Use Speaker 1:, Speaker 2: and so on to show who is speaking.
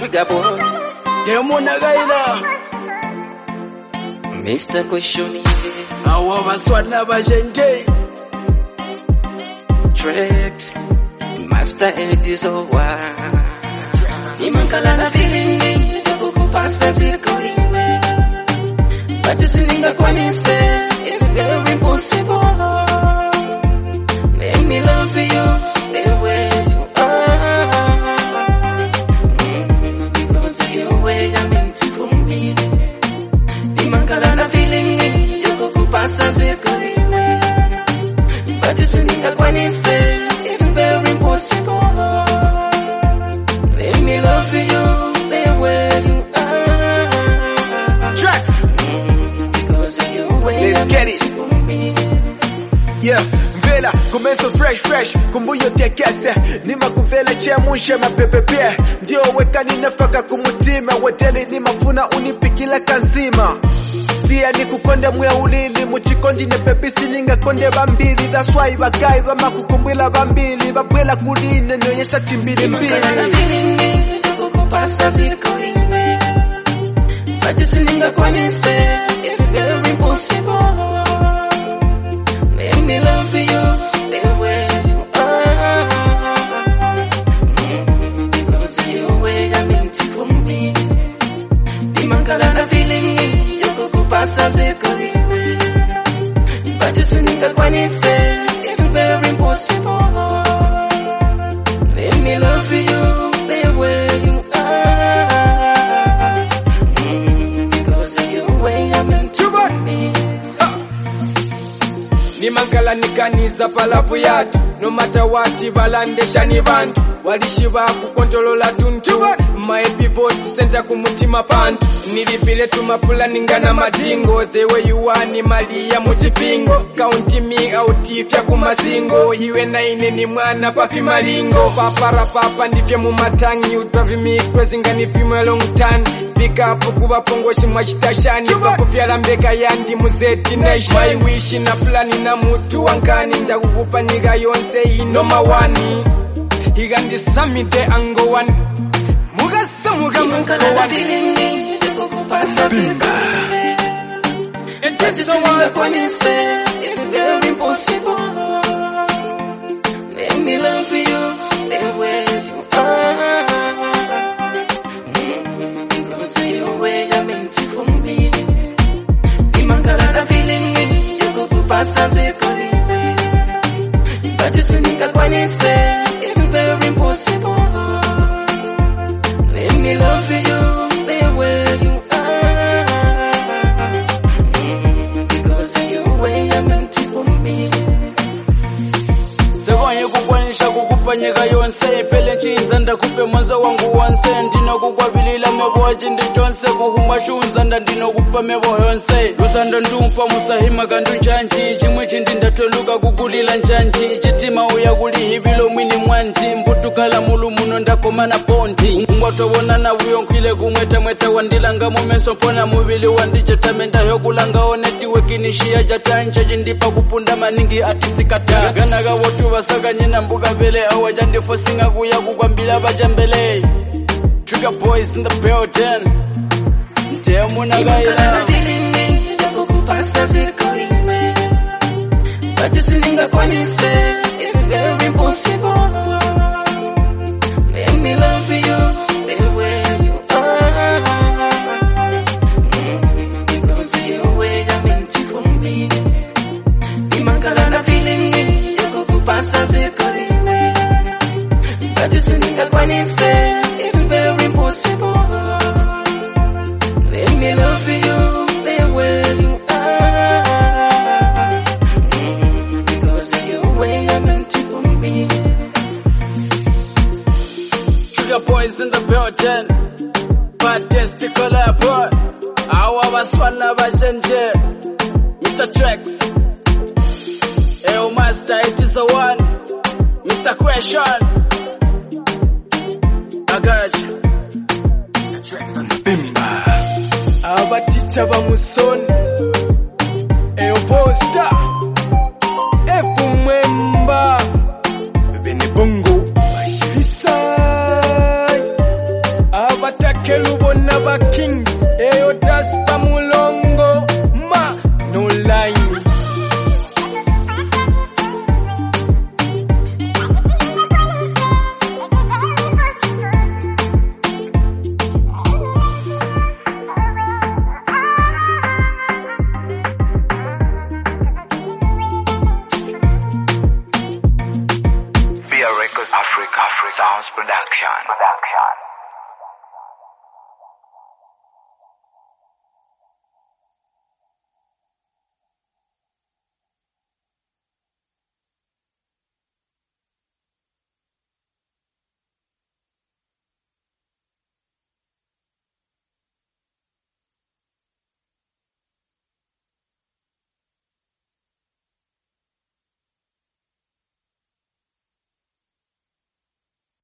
Speaker 1: Trigger boy.
Speaker 2: Demona gaila.
Speaker 1: Mr. Kushuni.
Speaker 2: Awa baswana bajente.
Speaker 1: Tricks. Master Edis Owa. Imankala na feeling me. Kupasta zirkling me. But this ninga kwanise. It's very impossible. Let me love you the way you are. Because of your way you're meant to for me. Imankala na feeling me. Kupasta zirkling me. But this ninga kwanise. It's very impossible. Let me love you the way you are.
Speaker 2: Tracks.
Speaker 1: Because of your way.
Speaker 2: Let's get it. Yeah, Vela, kumeso fresh, kumbuyo tekese. Nima kuvela chemushe mapepepe. Ndio weka ninafaka kumutima. Wateli ni mafuna unipikila kanzima. Siya ni kukonde mwe ulili. Muchikondi ne pepisi ninga konde bambili. That's why bagai bama kukumbila bambili. Babwela kuline no yesha chimbili mbili.
Speaker 1: Imankala feeling me. Kupasta zirkling me. But this ninga kwanise. It's very impossible. Let me love you the way you are. Because of your way you're meant to for me. Imankala na feeling me. Kupasta zirkling me. But this ninga kwanise. It's very impossible. Let me love you the way you are. Because of your way you're meant to for me.
Speaker 2: Nimankala nikaniza palavu yatu. No matter what balandesha ni bantu. Walishiba kukontolola tuntu. My pivot center kumutima pantu. Nilipile tumapula ningana madingo. The way you are ni mali ya mutipingo. County me out ifya kumazingo. Iwe na ine ni mwana papi malingo. Papara papa ndifya mumatangi. Utravi mi kwezinga nifimwe long time. Pick up kuba pongo shimwa chitashani. Pakufyala mbeka yandi muzeti nation. My wish na plani na mutu wankani. Nja kukupa niga yonse inoma wani. Igandi samite ango wani. Mugasa muga
Speaker 1: Imankala na feeling me. Kupasta zirkling me. But this ninga kwanise. It's very impossible. Let me love you the way you are. Because of your way you're meant to for me. Imankala na feeling me. Kupasta zirkling me. But this ninga kwanise. It's very impossible. Let me love you the way you are. Because of your way you're meant to for me.
Speaker 2: Sekonye kukwanisha kukupanyeka yonse. Pele nchinza ndakupe mwanza wangu wanse. Ndino kukwabilila mebo jindi chonse. Kuhuma shunza ndino kupa mebo yonse. Lusanda ndumpa musahima kandu nchanchi. Chimwe chindi ndatoluka kukulila nchanchi. Chitima uya kulihibilo mwini mwanchi. Mbutukala mulu muno ndakomana ponti. Ngwatobona na uyo nkwile kumweta wandilanga mumeso pona mubili wandijetamenda yokulanga onetiwe kinishia jatancha. Jindipa kupunda maningi atisikata. Ganaga wotu wasaka nyina mbuga vele. Awa jandifo singa kuya kukwambila bajambele. Trigger boys in the building. Demona
Speaker 1: Imankala na
Speaker 2: gaila.
Speaker 1: feeling me. Kupasta zirkling me. But this ninga kwanise. It's very impossible. Let me love you the way you are. Because of your way you're meant to for me. Imankala na feeling me. Kupasta zirkling me. But this ninga kwanise. It's very impossible. Let me love you the way you are. Because of your way you're meant to for me.
Speaker 2: Trigger boys in the building. Fantastic collabo. Awa baswana bajente. Mr. Tracks. Eyo master, it is the one. Mr. Question. I got you. Mr. Tracks on the bimba. Abatita bamusoni. Eyo poster. Efu mwemba. Bene bongo. Bashisa. bakelubona ba kings eyo daspa mulongo ma no line.
Speaker 3: Africa Sounds Production.